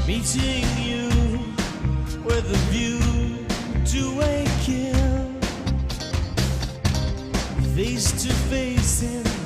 meeting you with a view to a kill, face to face in